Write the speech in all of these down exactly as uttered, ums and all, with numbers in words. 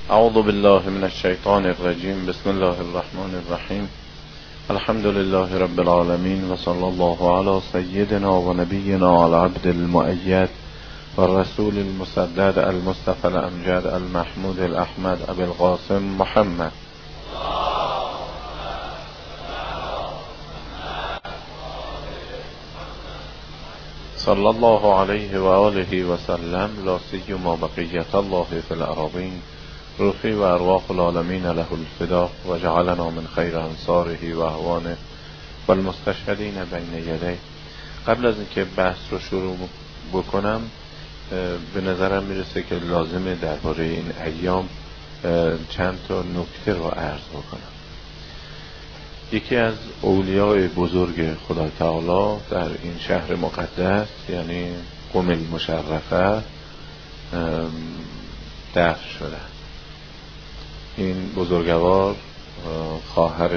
اعوذ بالله من الشیطان الرجیم. بسم الله الرحمن الرحیم. الحمد لله رب العالمین و صلی الله علی سیدنا و نبینا العبد المؤید و الرسول المسدد المصطفى الامجد المحمود الاحمد ابی القاسم محمد. صلی الله علیه و آله و سلم. لا سیما بقیت الله فی الارضین. روحی و ارواح العالمین له الفدا و جعلنا من خیر انصاره و اعوانه و المستشهدین بین یدیه. قبل از اینکه بحث رو شروع بکنم به نظرم میرسه که لازمه درباره این ایام چند تا نکته رو عرض بکنم. یکی از اولیاء بزرگ خدای تعالی در این شهر مقدس یعنی قم المشرفه دفن شده. این بزرگوار خواهر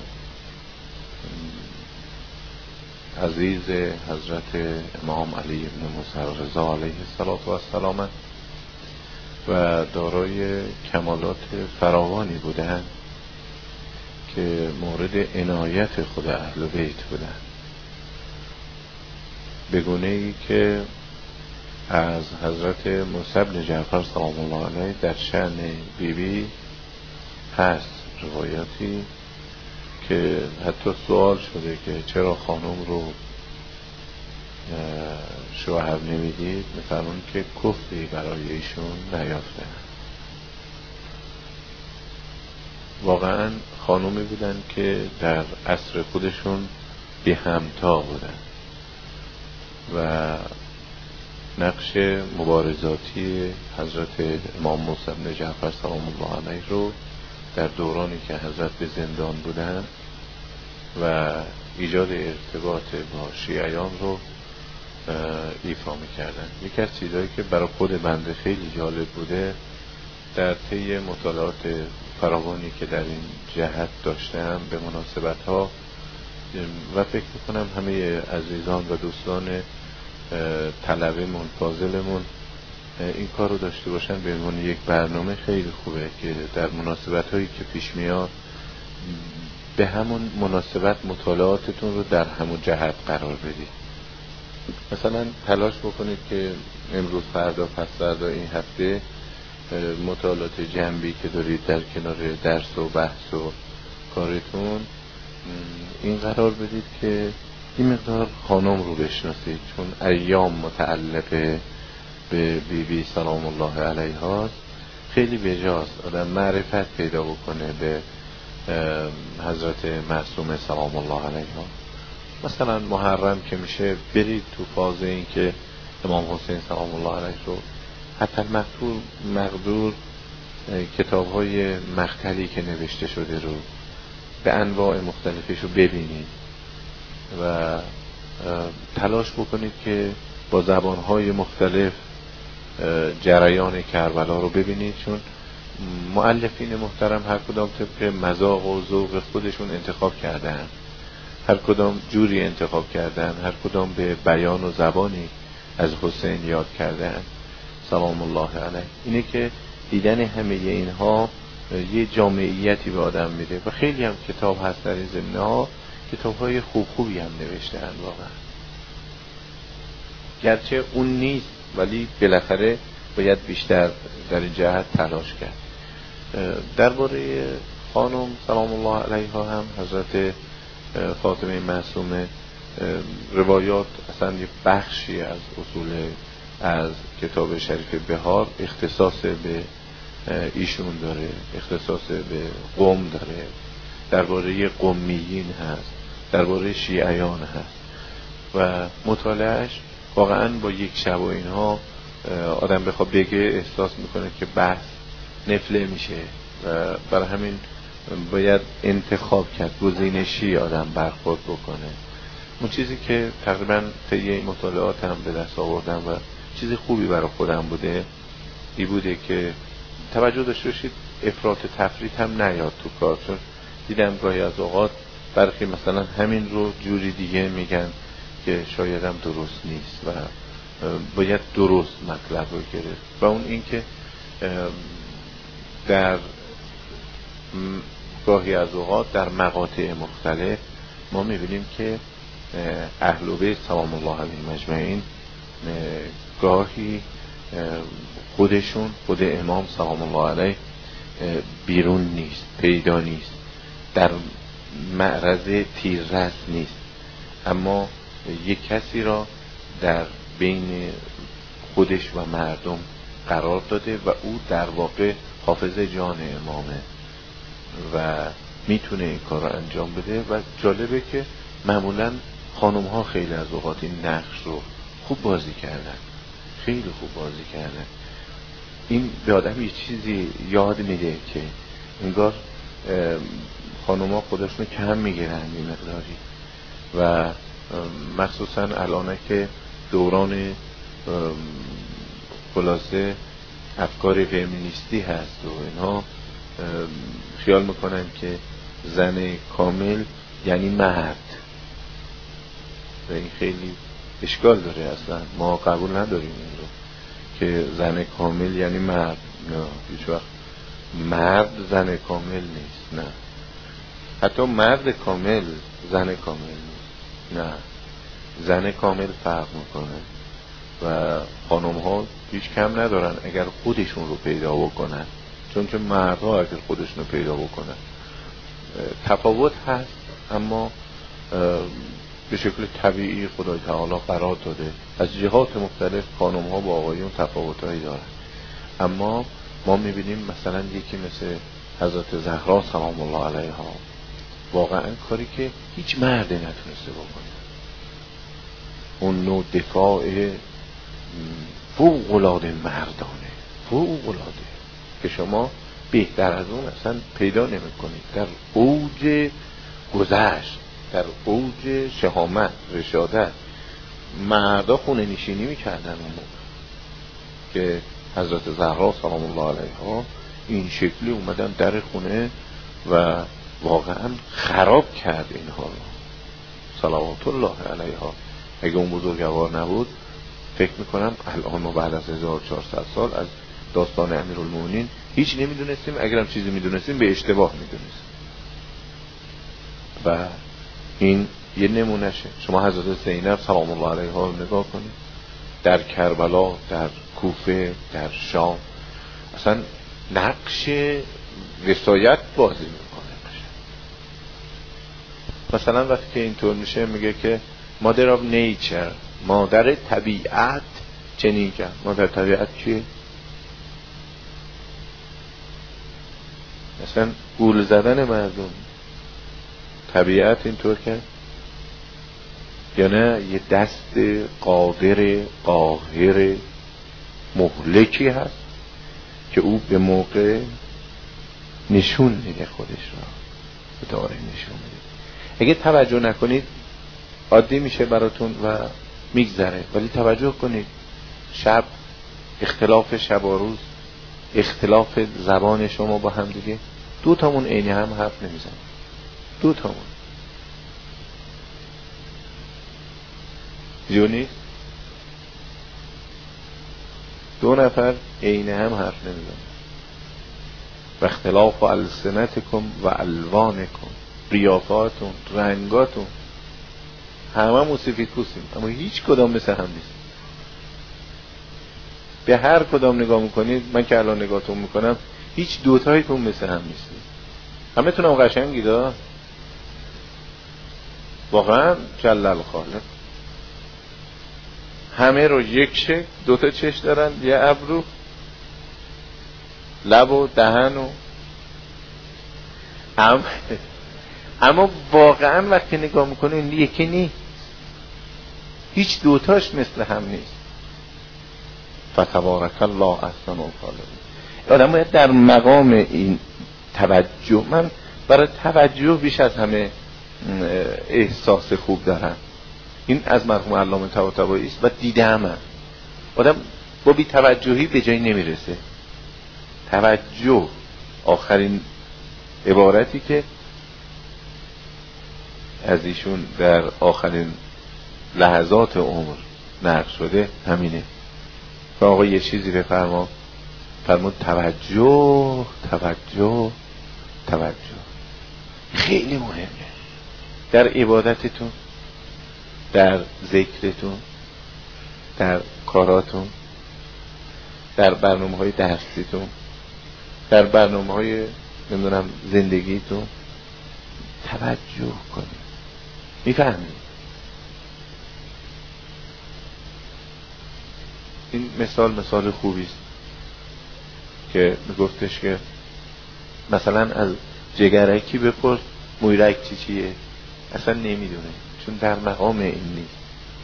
عزیز حضرت امام علی بن موسی رضا علیه السلام و دارای کمالات فراوانی بودند که مورد عنایت خود اهل بیت بودند، به گونه ای که از حضرت موسی بن جعفر سلام الله علیه در شأن بی بی هست روایاتی که حتی سوال شده که چرا خانم رو شوهر نمیدید، میفرمون که کفری برای ایشون نیافته. واقعا خانومی بودن که در عصر خودشون بی همتا بودن و نقش مبارزاتی حضرت امام موسی بن جعفر سلام الله علیه رو در دورانی که حضرت به زندان بودن و ایجاد ارتباط با شیعیان رو ایفا میکردن. یکی از چیزهایی که برای خود بنده خیلی جالب بوده در طی مطالعات فراوانی که در این جهت داشتم به مناسبت ها و فکر میکنم همه عزیزان و دوستان طلبمون فاضلمون این کار رو داشته باشن به عنوان یک برنامه خیلی خوبه که در مناسبت هایی که پیش میاد به همون مناسبت مطالعاتتون رو در همون جهت قرار بدید. مثلا تلاش بکنید که امروز فردا پس فردا این هفته مطالعات جنبی که دارید در کنار درس و بحث و کارتون این قرار بدید که این مقدار خانم رو بشناسید، چون ایام متعلقه به بی بی سلام الله علیها خیلی بجاست آدم معرفت پیدا بکنه به حضرت معصومه سلام الله علیها. مثلا محرم که میشه برید تو فاز این که امام حسین سلام الله علیه رو حتی مقدور مقدور کتاب های مختلی که نوشته شده رو به انواع مختلفش رو ببینید و تلاش بکنید که با زبانهای مختلف جریان کربلا رو ببینید، چون مؤلفین محترم هر کدام طبق مذاق و ذوق خودشون انتخاب کردن، هر کدام جوری انتخاب کردن، هر کدام به بیان و زبانی از حسین یاد کردن سلام الله علیه. اینه که دیدن همه اینها یه جامعیتی به آدم میده و خیلی هم کتاب هست در این زمینه ها، کتاب های خوب خوبی هم نوشتن واقعا، گرچه اون نیست ولی بالاخره باید بیشتر در این جهت تلاش کرد. درباره خانم سلام الله علیها هم حضرت فاطمه معصومه روایات اصلا یه بخشی از اصول از کتاب شریف بهار اختصاص به ایشون داره، اختصاص به قم داره، درباره قمیین هست، درباره شیعیان هست و مطالعهش واقعا با یک شب و اینها آدم بخواد بگه احساس میکنه که بحث نفله میشه و برای همین باید انتخاب کرد، گزینشی آدم برخورد بکنه. اون چیزی که تقریبا طی این مطالعات هم به دست آوردم و چیز خوبی برای خودم بوده ای بوده که توجه داشته باشید افراط تفریط هم نیاد تو کار، چون دیدم گاهی از اوقات برخی مثلا همین رو جوری دیگه میگن که شاید هم درست نیست و باید درست مطلب رو گرفت و اون این که در گاهی از اوقات در مقاطع مختلف ما میبینیم که اهل بیت سلام الله علیهم اجمعین گاهی خودشون، خود امام سلام الله علیه بیرون نیست، پیدا نیست، در معرض تیررس نیست، اما یک کسی را در بین خودش و مردم قرار داده و او در واقع حافظ جان امامه و میتونه این کار رو انجام بده. و جالبه که معمولا خانم ها خیلی از اوقات این نقش رو خوب بازی کردن، خیلی خوب بازی کردن. این به آدم یه چیزی یاد میده که انگار خانم ها خودشون کم میگیرن این مقداری، و مخصوصا الان که دوران خلاصه افکار فمینیستی هست و اینها خیال میکنن که زن کامل یعنی مرد و این خیلی اشکال داره. اصلا ما قبول نداریم این رو که زن کامل یعنی مرد. نه، هیچ وقت مرد زن کامل نیست. نه، حتی مرد کامل زن کامل نیست. نه، زن کامل فرق میکنه و خانم ها هیچ کم ندارن اگر خودشون رو پیدا بکنن، چون که مردها اگر خودشون رو پیدا بکنن. تفاوت هست اما به شکل طبیعی خدای تعالی قرار داده. از جهات مختلف خانم ها با آقایون تفاوت هایی دارن، اما ما میبینیم مثلا یکی مثل حضرت زهرا سلام الله علیها واقعا کاری که هیچ مردی نتونسته بکنه، اون نوع دفاع فوق العاده مردانه، فوق العاده که شما بهتر از اون اصلا پیدا نمی کنید. در اوج گذشت، در اوج شهامت، رشادت، مردا خونه نشینی میکردن اون موقع که حضرت زهرا سلام الله علیها این شکلی اومدن در خونه و واقعا خراب کرد اینها رو صلوات الله علیها. اگه اون بزرگوار نبود فکر میکنم الان ما بعد از هزار و چهارصد سال از داستان امیرالمومنین هیچ نمیدونستیم، اگرم چیزی میدونستیم به اشتباه میدونستیم. و این یه نمونشه. شما حضرت زینب سلام الله علیها رو نگاه کنید، در کربلا، در کوفه، در شام اصلا نقش وصایت بازی میکنه. مثلا وقتی که اینطور میشه میگه که مادر آف نیچر، مادر طبیعت چنین کرد. مادر طبیعت چیه؟ مثلا گول زدن مردم طبیعت اینطور کرد یا نه یه دست قادر قاهر مهلکی هست که او به موقع نشون میده خودش را، به داره نشون میده. اگه توجه نکنید عادی میشه براتون و میگذره، ولی توجه کنید شب، اختلاف شب و روز، اختلاف زبان شما با هم دیگه، دو تامون عین هم حرف نمیزن، دو تامون جونی دو نفر عین هم حرف نمیزن. و اختلاف السنتکم و الوانکم، قیافاتون، رنگاتون، همه موسیقی کوسیم اما هیچ کدام مثل هم نیست. به هر کدام نگاه میکنید، من که الان نگاهتون میکنم، هیچ دوتایتون مثل هم نیستید. همه تونم قشنگید ها، واقعا جل الخالق. همه رو یک شکل، دوتا چش دارن، یه ابرو، لب و دهن و اما, اما واقعا وقتی نگاه میکنید یکی نیست، هیچ دوتاش مثل هم نیست. فتبارک الله احسن الخالقین. آدم باید در مقام این توجه، من برای توجه بیش از همه احساس خوب دارم. این از مرحوم علامه طباطبایی است و دیدم من. آدم با بی توجهی به جایی نمیرسه. توجه آخرین عبارتی که از ایشون در آخرین لحظات عمر نقل شده همینه. و آقا یه چیزی بفرما، فرمود توجه توجه توجه خیلی مهمه در عبادتتون، در ذکرتون، در کاراتون، در برنامه های درسیتون، در برنامه های نمیدونم زندگیتون توجه کنید. میفهمید؟ این مثال مثال خوبی است که میگفتش که مثلا از جگرکی بپرس مویرک چی چیه، اصلا نمیدونه، چون در مقام این نیست.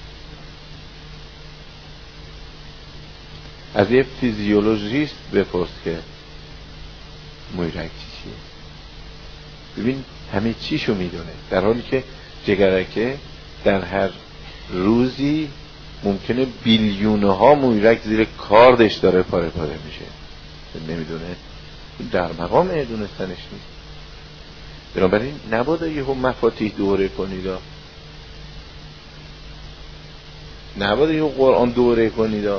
از یه فیزیولوژیست بپرس که مویرک چی چیه، ببین همه چیشو میدونه، در حالی که جگرکه در هر روزی ممکنه بیلیونه ها مویرک زیر کاردش داره پاره پاره میشه، نمیدونه، در مقام دونستنش نیست. بنابراین نباید یه هم مفاتیح دوره کنید، نباید یه قرآن دوره کنید،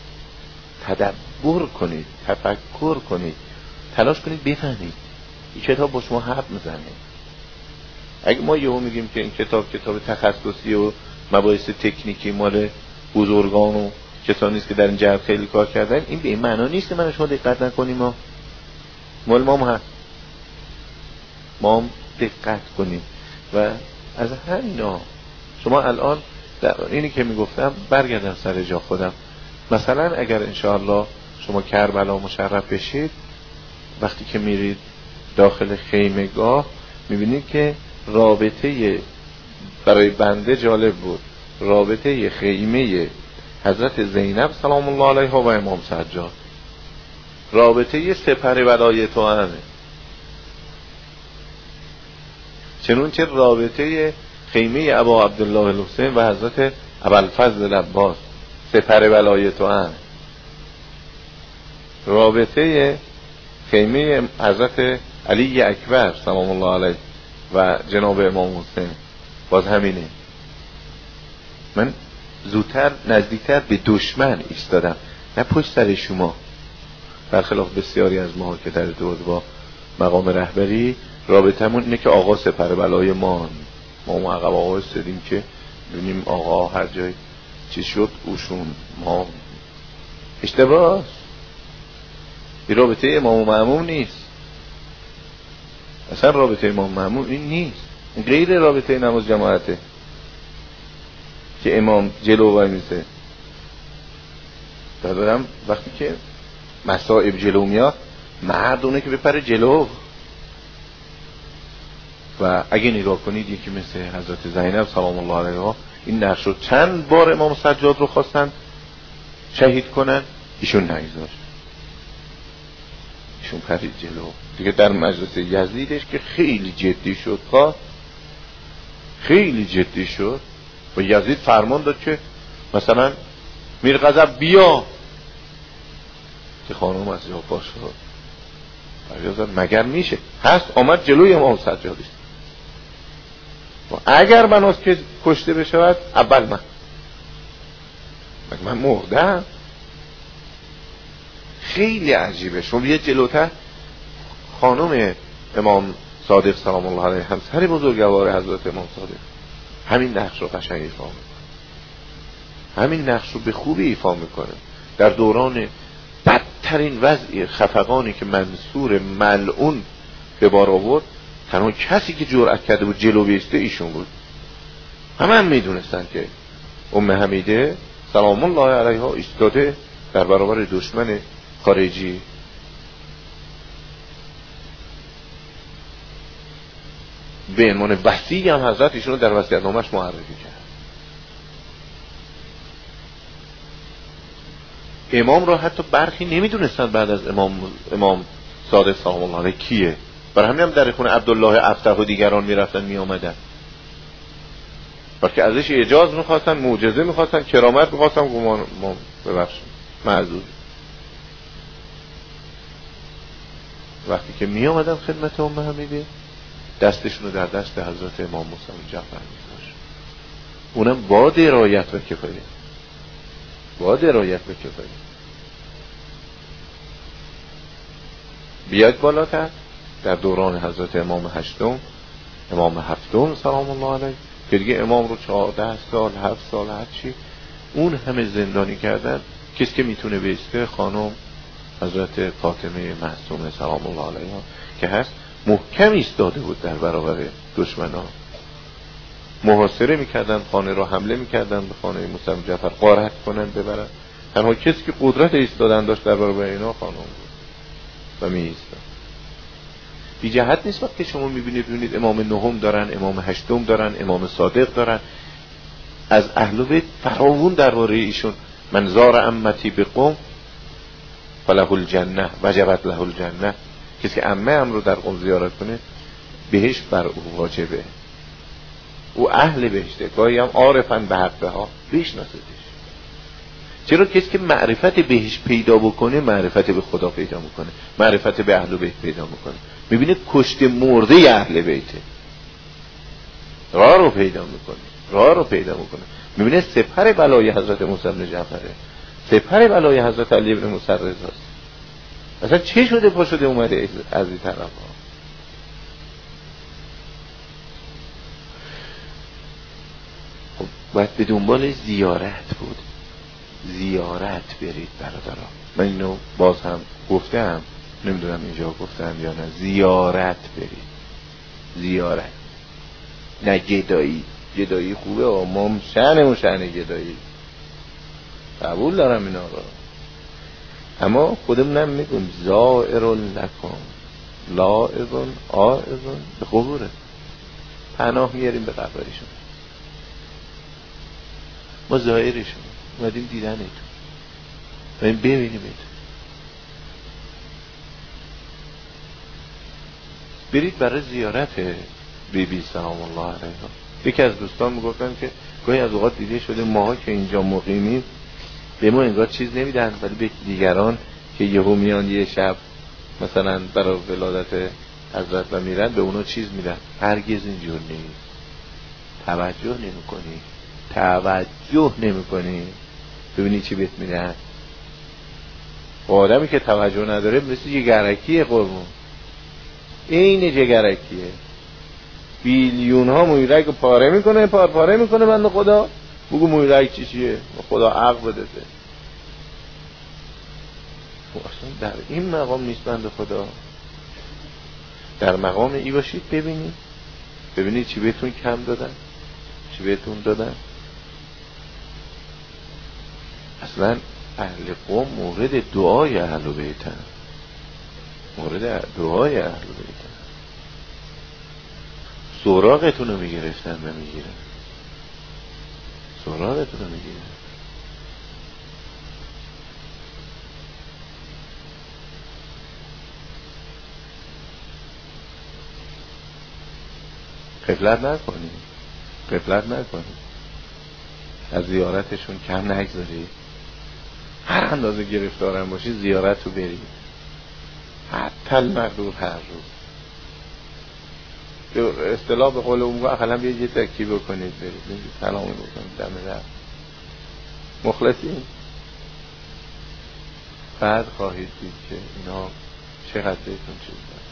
تدبر کنید، تفکر کنید، تلاش کنید بفهمید. این کتاب با شما حرف میزنه. اگه ما یهو میگیم که این کتاب کتاب تخصصی و مباحث تکنیکی مال بزرگان و کسانی است که در این جهت خیلی کار کردن، این به این معنا نیست که من شما دقت نکنیم. ما مال ما هم هست، ما هم دقت کنیم. و از همینا شما الان در اینی که میگفتم برگردم سر جا خودم. مثلا اگر انشاءالله شما کربلا مشرف بشید، وقتی که میرید داخل خیمگاه میبینید که رابطه برای بنده جالب بود، رابطه خیمه حضرت زینب سلام الله علیها و امام سجاد، رابطه سپر ولایت و همه، چنون که رابطه خیمه ابا عبدالله الحسین و حضرت ابوالفضل عباس سپر ولایت و همه، رابطه خیمه حضرت علی اکبر سلام الله علیه و جناب امام حسین باز همینه. من زودتر نزدیکتر به دشمن ایستادم، نه پشت سر شما، برخلاف بسیاری از ما که در دور با مقام رهبری رابطمون اینه که آقا سپر بلای ما، ما ما عقب آقا استدیم که ببینیم آقا هر جای چی شد اوشون، ما اشتباه. این رابطه امام و مأموم نیست، اصلا رابطه امام و مأموم این نیست، این غیر رابطه نماز جماعته که امام جلو وای میسه. دادارم وقتی که مصائب جلو میاد مردونه که بپره جلو. و اگه نگاه کنید یکی مثل حضرت زینب سلام الله علیها، این نقش رو چند بار امام سجاد رو خواستن شهید کنن، ایشون نگذاشت، ایشون پرید جلو. دیگه در مجلس یزیدش که خیلی جدی شد، خواه خیلی جدی شد و یزید فرمان داد که مثلا میر غضب بیا، که خانم از جا پا شد، مگر میشه هست آمد جلوی امام سجاد است، اگر من از که کشته بشود اول من من مردم. خیلی عجیبه. شما بیاد جلوتر، خانم امام صادق سلام الله علیه همسر بزرگوار حضرت امام صادق همین نقش رو قشنگ ایفا میکنه، همین نقش رو به خوبی ایفا میکنه. در دوران بدترین وضع خفقانی که منصور ملعون به بار آورد، تنها کسی که جرأت کرده بود جلو بیسته ایشون بود. همه هم میدونستن که ام حمیده سلام الله علیها ایستاده در برابر دشمن خارجی. به عنوان وصی هم حضرت ایشون رو در وصیت‌نامه‌اش معرفی کرد. امام را حتی برخی نمیدونستن بعد از امام امام صادق سلام الله علیه کیه، برای همین هم در خونه عبدالله افتح و دیگران میرفتن میآمدن، بلکه ازش اجازه میخواستن، معجزه میخواستن، کرامت میخواستن. گمان ما ببخشید معذور. وقتی که میآمدن خدمت ام حمیده، دستشون رو در دست حضرت امام موسی جعفر میذاشت. اونم با درایت و کفایت، با درایت و کفایت. بیاید بالاتر در دوران حضرت امام هشتم، امام هفتم سلام الله علیه، که دیگه امام رو چهارده سال هفت سال هر چی اون همه زندانی کردن. کسی که میتونه بیسته خانم حضرت فاطمه معصومه سلام الله علیها که هست، محکم ایستاده بود در برابر دشمنان. محاصره میکردن خانه را، حمله میکردن به خانه موسی جعفر، غارت کنن ببرن. تنها کسی که قدرت ایستادن داشت در برابر اینا خانم بود و می ایستاد. بی جهت نیست وقتی شما میبینید ببینید امام نهم دارن، امام هشتم دارن، امام صادق دارن، از اهل بیت فراوون درباره ایشون. من زار عمتی بقوم فله الجنه وجبت له الجنه، کسی که عمه هم رو در قوم زیارت کنه بهش بر او واجبه، او اهل بهشته. گاهی هم عارفن به حقه ها بشناسدش. چرا؟ کسی که معرفت بهش پیدا بکنه معرفت به خدا پیدا میکنه، معرفت به اهل بیت پیدا میکنه. میبینه کشت مرده اهل بیته، راه رو پیدا میکنه، راه رو پیدا میکنه. میبینه سپر بلای حضرت موسی بن جعفره، سپر بلای حضرت علی بن موسی رضاست. اصلا چه شده پا شده اومده از این طرف ها؟ خب باید به دنبال زیارت بود. زیارت برید برادران. من اینو باز هم گفتم، نمیدونم اینجا گفتم یا نه. زیارت برید، زیارت، نه گدایی. گدایی خوبه، ما شأنمون شأن گدایی، قبول دارم اینا رو، اما خودمونم میگم زائر لکم لائذ عائذ به قبوره. پناه میاریم به قبرشون. ما زائرشون اومدیم دیدنتون، اومدیم ببینیم ایتون. برید برای زیارت بی بی سلام الله علیها. یکی از دوستان میگفتن که گاهی از اوقات دیده شده ماها که اینجا مقیمیم به ما انگار چیز نمیدن، ولی به دیگران که یهو میان یه شب مثلا برای ولادت حضرت و میرن به اونا چیز میدن. هرگز اینجور نیست. توجه نمی کنی، توجه نمی کنی ببینی چی بهت میدن. آدمی که توجه نداره مثل جگرکیه قربون، این جگرکیه. بیلیون ها مویرک پاره میکنه، پار پاره میکنه. بنده خدا بگو مویرک چی چیه؟ خدا عقل بده. اصلا در این مقام نیست بنده خدا. در مقام ای باشید ببینید ببینید چی بهتون کم دادن، چی بهتون دادن. اصلا اهل قوم مورد دعای اهل بیتن، مورد دعای اهل بیتن. سراغتون رو میگرفتن و میگیرن، سراغتون رو میگیرن. غفلت نکنید، غفلت نکنید، از زیارتشون کم نگذارید. هر اندازه گرفتارم باشید زیارت رو برید، حتی المقدور هر روز. به اصطلاح به قول اون اقلا بیاید یه تکی بکنید، برید سلام بکنید، دم در مخلصین. بعد خواهید دید که اینا چقدر بهتون چیز دارن.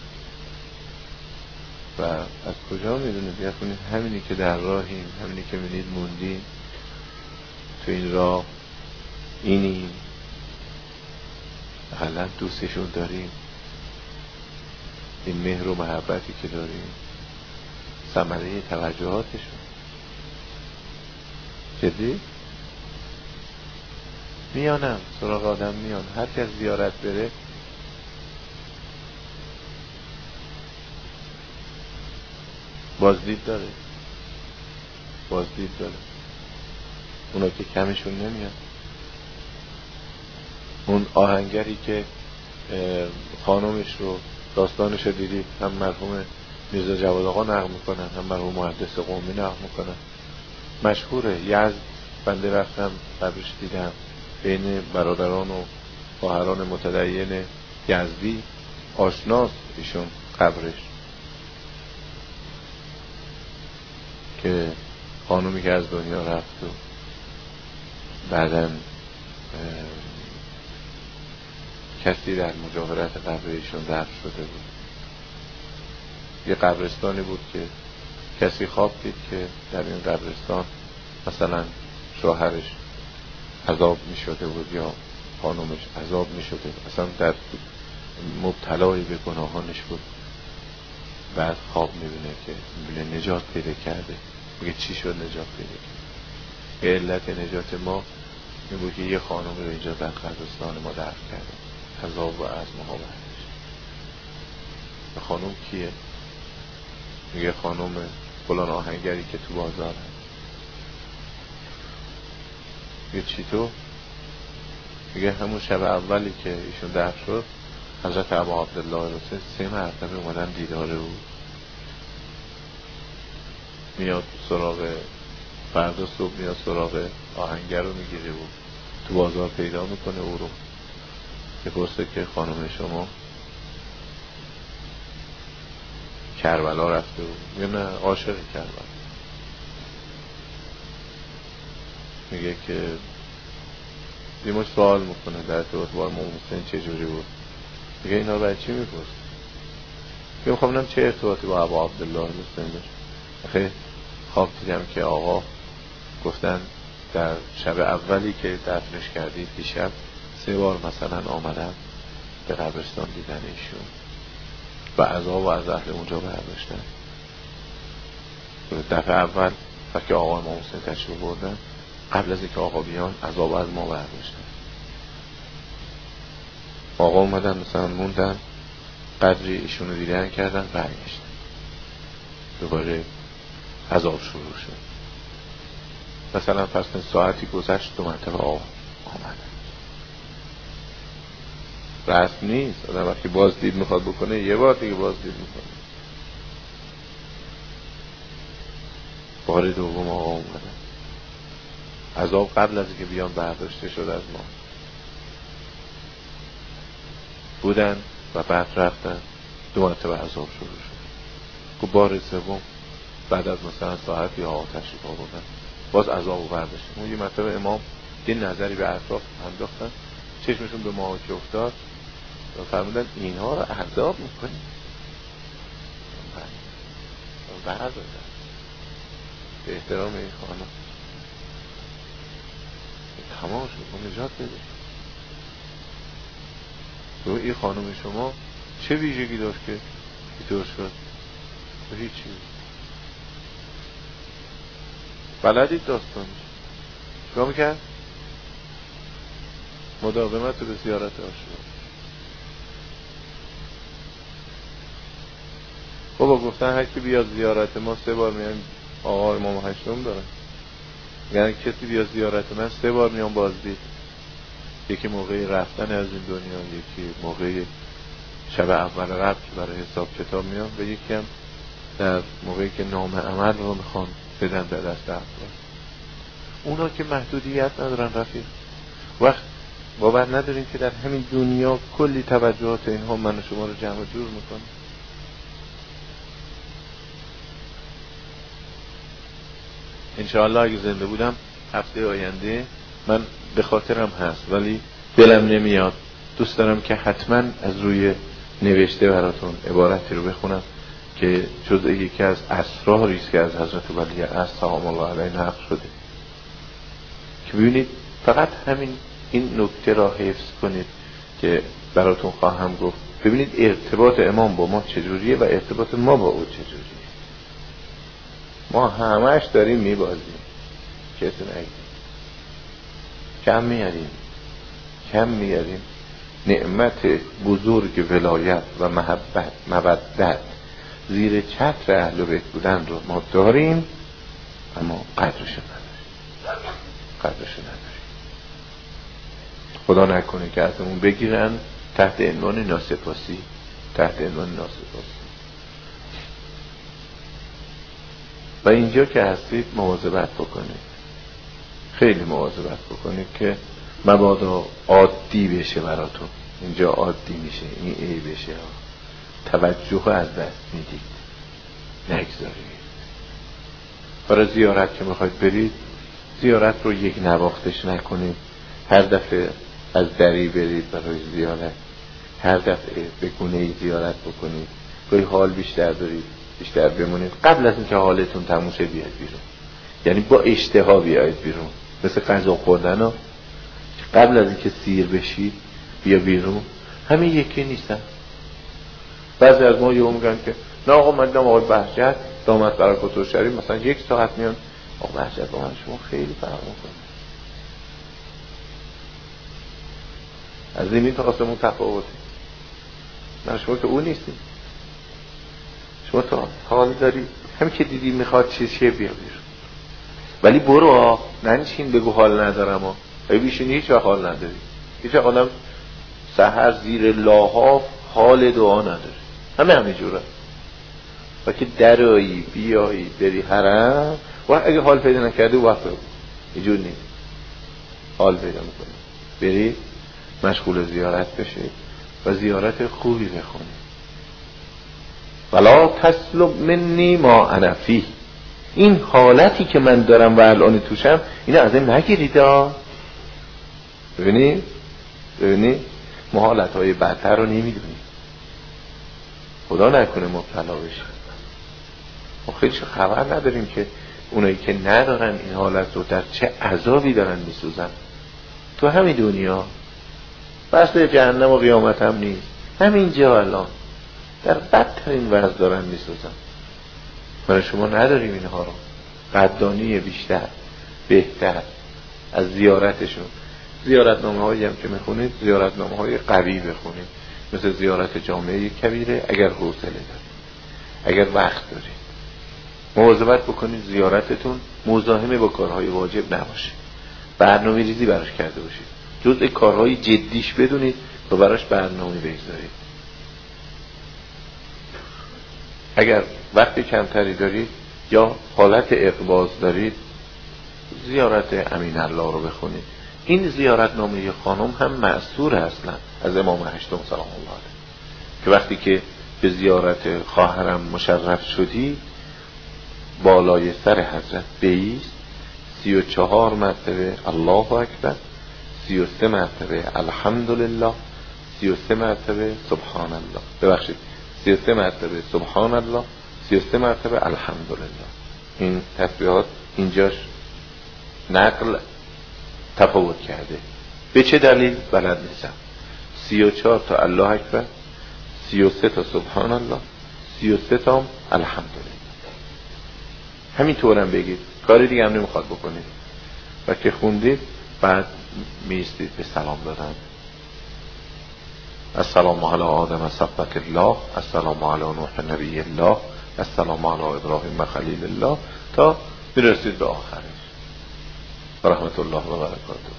و از کجا میدونید؟ بخونید همینی که در راهیم، همینی که میدید موندیم تو این راه، اینی اقلا دوستشون داریم، این مهر و محبتی که داریم ثمره توجهاتشون. جدی میانم سراغ آدم میان، هر که از زیارت بره بازدید داره، بازدید داره. اونا که کمشون نمیاد. اون آهنگری که خانومش رو داستانش رو دیدید، هم مرحوم میرزا جواد آقا نقل میکنن، هم مرحوم محدث قومی نقل میکنن. مشهوره. یزد بنده رفتم قبرش دیدم، بین برادران و خواهران متدین یزدی آشناست ایشون قبرش، که خانومی که از دنیا رفت و بعدن کسی در مجاورت قبر ایشون دفن شده بود. یه قبرستانی بود که کسی خواب دید که در این قبرستان مثلا شوهرش عذاب می شده بود یا خانومش عذاب می شده، اصلا در مبتلای به گناهانش بود. بعد خواب می بینه که میبینه نجات پیدا کرده. میگه چی شد نجات پیدا کرد؟ به علت نجات ما میگه که یه خانوم رو اینجا در قبرستان ما دفن کرده، عذاب و عزم ها بردش. خانوم کیه؟ میگه خانوم فلان آهنگری که تو بازار هست. میگه چی تو؟ میگه همون شب اولی که ایشون دفن شد حضرت ابا عبدالله رسول سه مرتبه اومدن دیدار او. میاد سراغ فردا صبح میاد سراغ آهنگر رو میگیره و تو بازار پیدا میکنه او رو که پرسه که خانم شما کربلا رفته بود؟ میگه نه عاشق کربلا. میگه که دیموش سوال میکنه در ارتباط با امام حسین چه جوری بود؟ میگه اینا برای چی میپرس؟ میگه میخوام ببینم چه ارتباطی با ابا عبدالله حسین داشت. آخه خواب دیدم که آقا گفتن در شب اولی که دفنش کردید دیشب سه بار مثلا آمدن به قبرستان دیدن ایشون و عذاب و از اهل اونجا برداشتن. دفعه اول وقتی آقا امام حسین تشریف بردن قبل از اینکه آقا بیان عذاب از ما برداشتن. آقا اومدن مثلا موندن قدری ایشون رو دیدن کردن برگشتن، دوباره عذاب شروع شد. مثلا پس ساعتی گذشت دو مرتبه آقا آمدن. رسم نیست، آدم وقتی بازدید میخواد بکنه یه بار دیگه بازدید میکنه. بار دوم آقا اومدن، عذاب قبل از اینکه بیان برداشته شد از ما بودن و بعد رفتن، دو مرتبه عذاب شروع شد. که بار سوم بعد از مثلا ساعتی آقا تشریف آوردن باز عذاب برداشت. اون یه مرتبه امام یه نظری به اطراف انداختن، چشمشون به ما که افتاد و فرمودن اینها رو عذاب میکنی؟ برداشتن به احترام این خانم تمام شد، اون نجات بده. تو این خانم شما چه ویژگی داشت که اینطور شد؟ تو هیچی بلدید داستانش چیکار میکرد؟ مداومت به زیارت آشنا. بابا گفتن هر کی بیاد زیارت ما سه بار میان آقا امام هشتم دارن، یعنی کسی بیاد زیارت من سه بار میان بازدید. یکی موقع رفتن از این دنیا، یکی موقع شب اول قبل که برای حساب کتاب میان و یکی هم در موقعی که نام عمل رو میخوان بدن به دست افراد. اونا که محدودیت ندارن رفیق. وقت باور نداریم که در همین دنیا کلی توجهات اینها من و شما رو جمع و جور میکنه. انشاءالله اگه زنده بودم هفته آینده، من به خاطرم هست ولی دلم نمیاد، دوست دارم که حتما از روی نوشته براتون عبارتی رو بخونم که جزء یکی از اسراری است که از حضرت ولی عصر سلام الله علیه نقل شده، که ببینید فقط همین این نکته را حفظ کنید که براتون خواهم گفت. ببینید ارتباط امام با ما چجوریه و ارتباط ما با او چجوریه. ما همش داریم میبازیم، کسی نگید، کم میاریم کم میاریم نعمت بزرگ ولایت و محبت مودت زیر چتر اهل بیت بودن رو ما داریم، اما قدرش نداریم قدرش نداریم خدا نکنه که ازمون بگیرن تحت عنوان ناسپاسی تحت عنوان ناسپاسی. و اینجا که هستید مواظبت بکنید، خیلی مواظبت بکنید که مبادا عادی بشه براتون. اینجا عادی میشه، این ای بشه، توجه از دست میدید، نگذارید. برای زیارت که میخواید برید، زیارت رو یک نواختش نکنید. هر دفعه از دری برید برای زیارت هر دفعه به گونه‌ای زیارت بکنید، گاهی حال بیشتر دارید بیشتر بمونید، قبل از اینکه حالتون تموم شه بیاید بیرون. یعنی با اشتها بیاید بیرون، مثل غذا خوردن ها، قبل از اینکه سیر بشید بیا بیرون. همین یکی نیستن. بعضی از ما یهو میگن که نه آقا من دیدم آقای بهجت دامت برکات و شریف مثلا یک ساعت میان، آقا بهجت با من شما خیلی فرق میکنه. از زمین تا آسمون تفاوته. من شما که اون نیستی، شما تا حال داری همین که دیدی میخواد چیز شه بیا بیرون. ولی برو ننشین بگو حال ندارم ها، بیشینی هیچ وقت حال نداری. هیچ وقت آدم سحر زیر لاحاف حال دعا نداره، همه همه جوره. و که درایی بیایی بری حرم و اگه حال پیدا نکرده وقت بگو اینجور نیست، حال پیدا میکنی بری مشغول زیارت بشی و زیارت خوبی بخونی. ولا تسلب منی ما انا فیه، این حالتی که من دارم و الان توشم اینو از این نگیرید ها. ببینی ببینی ما حالتهای بدتر رو نمیدونیم، خدا نکنه مبتلا بشیم. ما خیلی خبر نداریم که اونایی که ندارن این حالت رو در چه عذابی دارن میسوزن تو همین دنیا. بحث جهنم و قیامت هم نیست، همین جا الان در بدترین وضع دارن میسوزن. برای شما نداریم اینها رو. قدردانی بیشتر بهتر از زیارتشون. زیارتنامه هایی هم که میخونید زیارتنامه های قوی بخونید، مثل زیارت جامعه کبیره اگر حوصله دارید، اگر وقت دارید مواظبت بکنید زیارتتون مزاحم با کارهای واجب نباشه، برنامه ریزی براش کرده باشید، جزء کارهای جدیش بدونید و براش برنامه بگذارید. اگر وقت کمتری دارید یا حالت اقباض دارید زیارت امین الله رو بخونید. این زیارتنامه خانم هم مأثور اصلا از امام هشتم سلام الله علیه که وقتی که به زیارت خواهرم مشرف شدی بالای سر حضرت بیست، سی و چهار مرتبه الله اکبر، سی و سه مرتبه الحمدلله، سی و سه مرتبه سبحان الله، ببخشید سی و سه مرتبه سبحان الله، سی و سه مرتبه الحمدلله. این تسبیحات اینجاش نقل تفاوت کرده. به چه دلیل؟ بلد نیستم. سی و چهار تا الله اکبر، سی و سه تا سبحان الله، سی و سه تا الحمدلله. همین طورم بگید، کاری دیگه هم نمیخواد بکنید. و که خوندید بعد میستید به سلام دادن. السلام علی آدم صفوة الله، السلام علی نوح نبی الله، السلام علی ابراهیم خلیل الله تا میرسید به آخرش. رحمت الله و برکاته.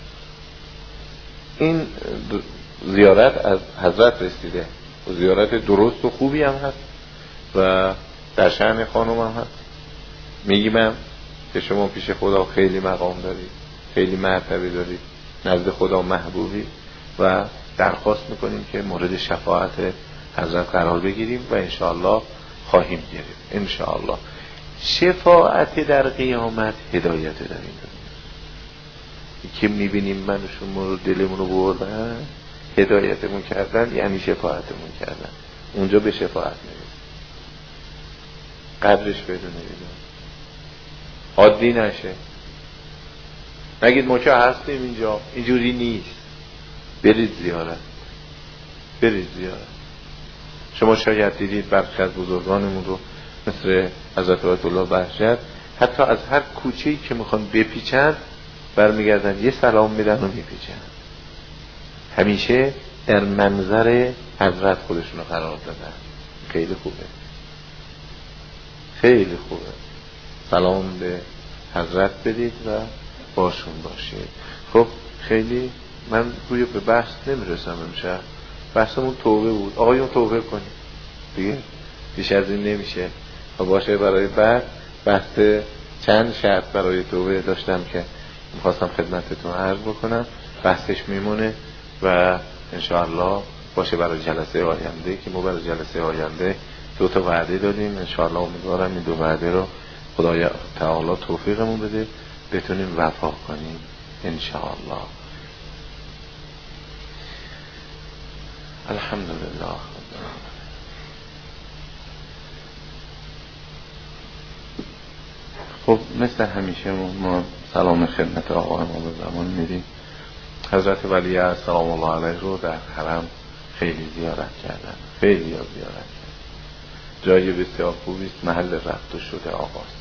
این زیارت از حضرت رسیده و زیارت درست و خوبی هم هست و در شأن خانم هم هست. میگیم که شما پیش خدا خیلی مقام دارید، خیلی مرتبه دارید، نزد خدا محبوبی و درخواست میکنیم که مورد شفاعت حضرت قرار بگیریم و انشاءالله خواهیم گرفت. انشاءالله شفاعت در قیامت هدایت در این دنیا که میبینیم من و شما رو دلمون رو بردن هدایتمون کردن، یعنی شفاعتمون کردن. اونجا به شفاعت میرسیم، قدرش بدونه، عادی نشه. نگید ما که هستیم اینجا، اینجوری نیست. برید زیارت، برید زیارت. شما شاید دیدید برخی از بزرگانمون رو مثل حضرت آیت الله بهجت حتی از هر کوچه‌ای که میخوان بپیچن برمیگردن یه سلام میدن و میپیچن. همیشه در منظر حضرت خودشون رو قرار دادن. خیلی خوبه، خیلی خوبه. سلام به حضرت بدید و باشون باشید. خب خیلی من روی به بحث نمیرسم امشب. بحثمون توبه بود. آقایون توبه کنید دیگه، بیش از این نمیشه. و باشه برای بعد بحث چند شرط برای توبه داشتم که میخواستم خدمتتون عرض بکنم، بحثش میمونه و انشاءالله باشه برای جلسه آینده که ما برای جلسه آینده دو تا وعده دادیم. انشاءالله امیدوارم این دو وعده رو خدای تعالی توفیقمون بده بتونیم وفا کنیم انشاءالله. الحمدلله. خب مثل همیشه ما سلام خدمت آقا امام زمان میدیم. حضرت ولی سلام الله علیه رو در حرم خیلی زیارت کردن، خیلی زیارت کردن. جای بسیار خوبی است، محل رفت و شده آقاست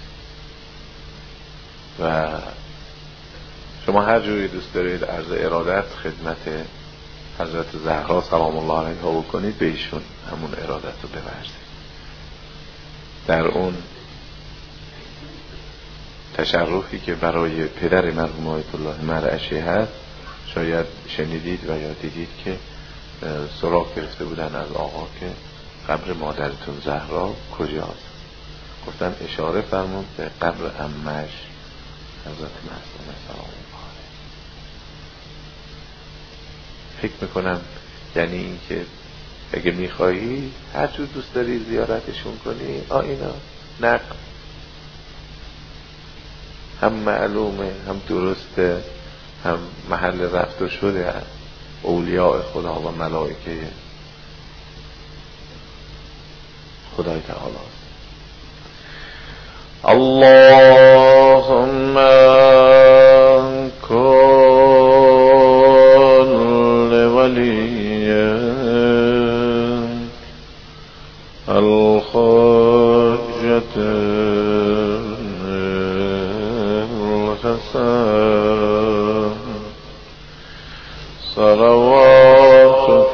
و شما هر جوری دوست دارید عرض ارادت خدمت حضرت زهرا سلام الله علیها بکنید، به ایشون همون ارادت رو بورزید. در اون تشرفی که برای پدر مرحوم آیت الله مرعشی هست، شاید شنیدید و یا دیدید که سراغ گرفته بودن از آقا که قبر مادرتون زهرا کجاست. گفتن اشاره فرمود به قبر عمش حضرت معصومه سلام الله علیه. فکر میکنم یعنی این که اگه میخوایی هر جور دوست داری زیارتشون کنی، آ اینا نقل هم معلومه، هم درسته، هم محل رفت و شده هست. اولیاء خدا و ملائکه خدای تعالی. اللهم کن لولی الخاجة الحسن صلواتك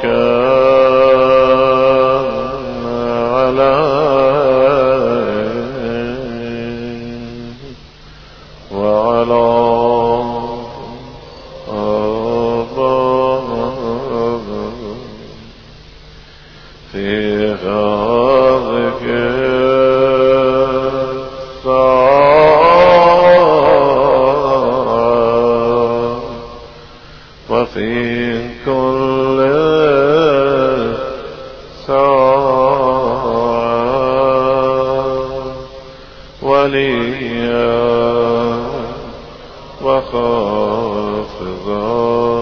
وفي كل ساعة وليا وخافضا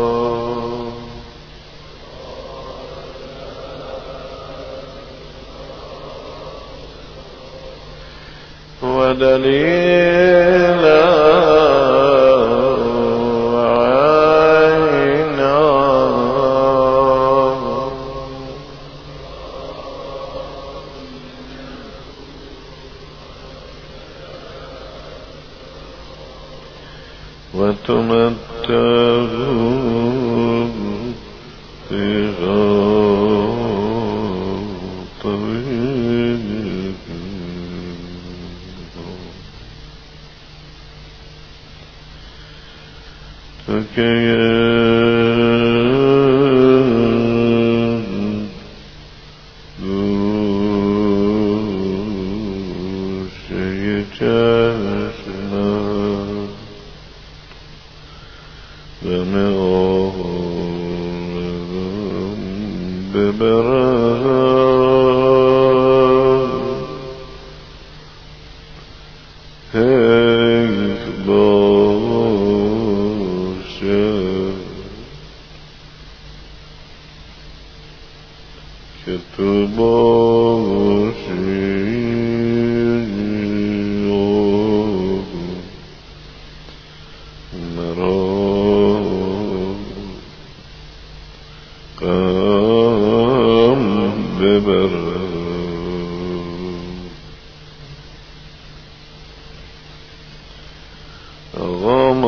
ودليلا وتمتعوا فيها طويلا فكيان ذو شيئا ومعهم ببراء هيك باشد که تو باشی مرا قام ببر غم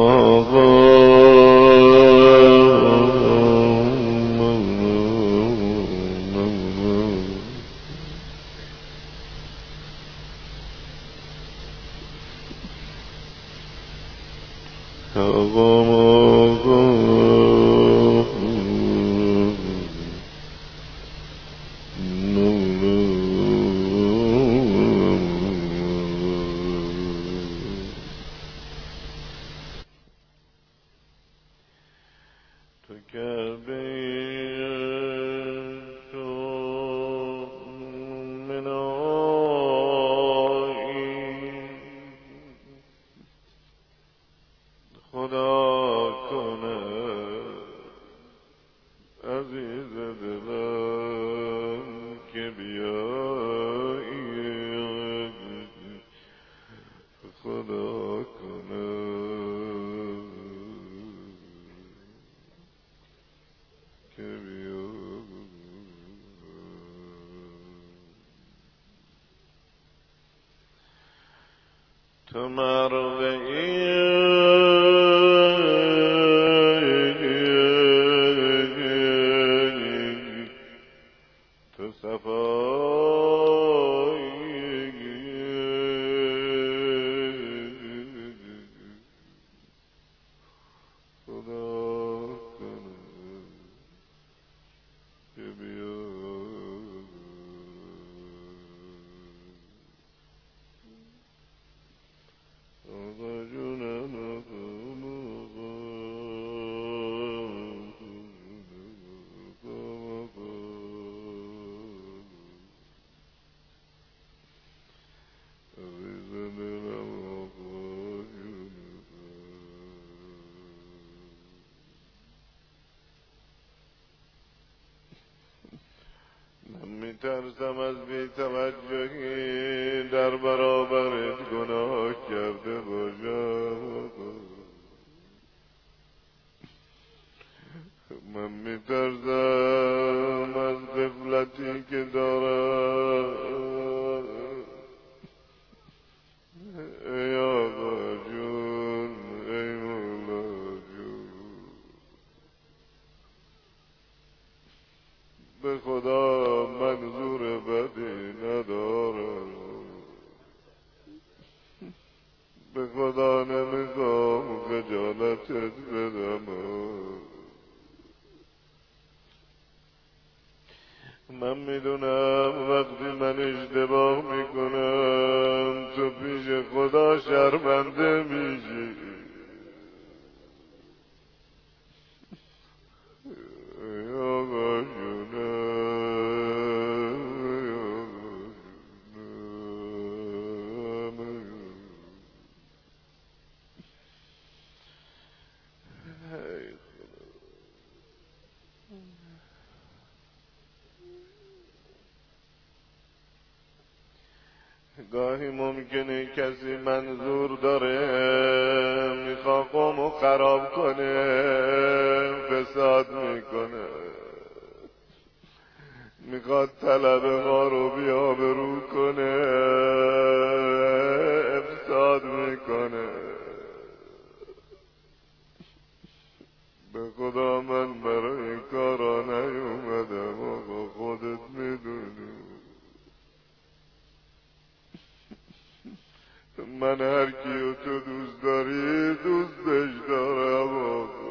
خدا کنه عزیز دلم تو مروی تو صفایی خدا کنه که بیا آقا جونم من میترسم از بی‌توجهی در برابرت گناه کرده باشم. من میترسم از غفلتی که دارم. ای آقا جون، ای مولا جون، به خدا منظور بدی ندارم، به خدا نمیخوام خجالتت بدم. من میدونم وقتی من اشتباه میکنم تو پیش خدا شرمنده میشی. ای آقا جونم، ای آقا جونم. گاهی ممکنه کسی منظور داره میخوا قومو خراب کنه، فساد میکنه، میخواد طلب ما رو بیابرو کنه، افساد میکنه. به خدا من برای این کارا نیومدم آقا، خودت میدونی. من هر کیو تو دوست داری دوستش دارم آقا.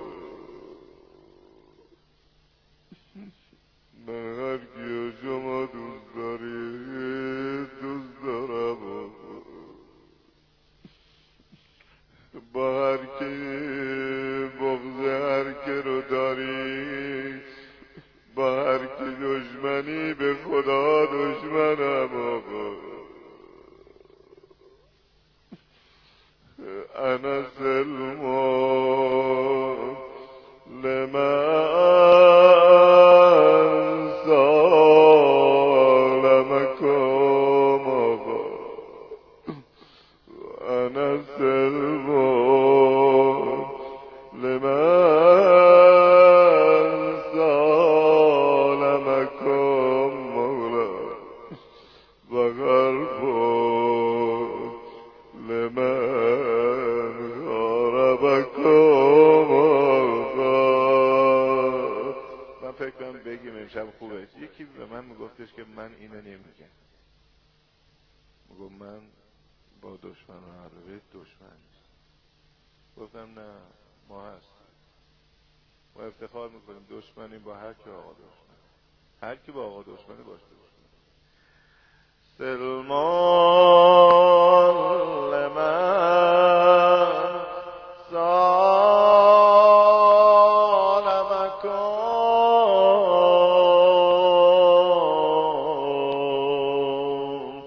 من هر کیو شما دوست داری دوست دارم آقا. با هر کی بغض هر کی رو داری، با هر کی دشمنی به خدا دشمنم آقا. انا سلمان لمن سالمكم آقا. انا سلمان لمن سالمكم مولا و غربا لمن غربكم آقا. من فکر کنم بگیم امشب خوبه. یکی به من میگفتش که من اینو نمیگم، میگم من با دشمن و عربه دشمن نیست. گفتم نه، ما هست، ما افتخار میکنیم دشمنی با هر کی آقا دشمن، هر کی با آقا دشمنی باش دشمن. سلمان لمن سالمكم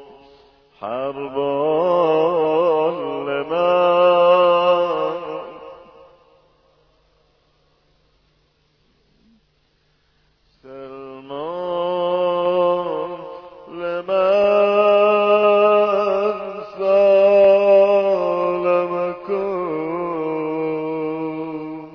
حربا لمن سلمان لمن سالمكم.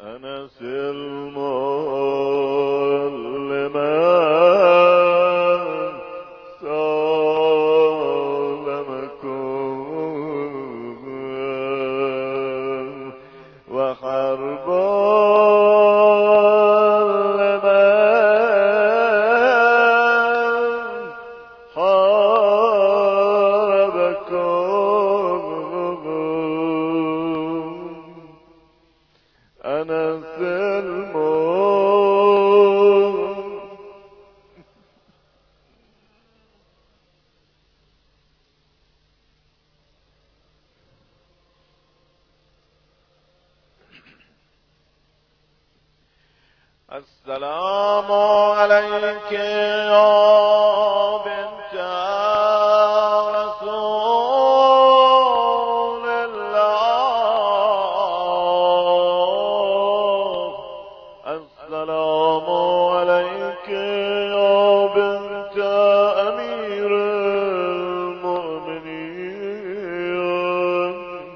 أنس المعلم سالمكم وحربا لمن حاربكم أنس المعلم. السلام عليك يا بنت رسول الله. السلام عليك يا بنت أمير المؤمنين.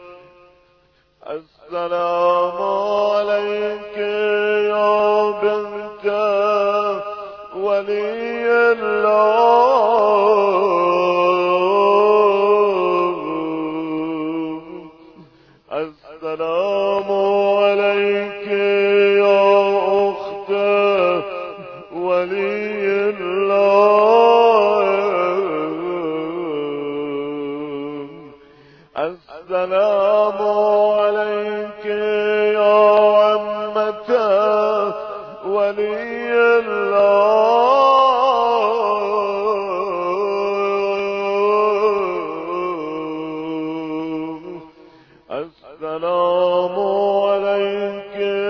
السلام عليك يا بنت ولي الله. السلام عليك يا أخت ولي الله. السلام عليك يا عمة ولي الله. السلام عليك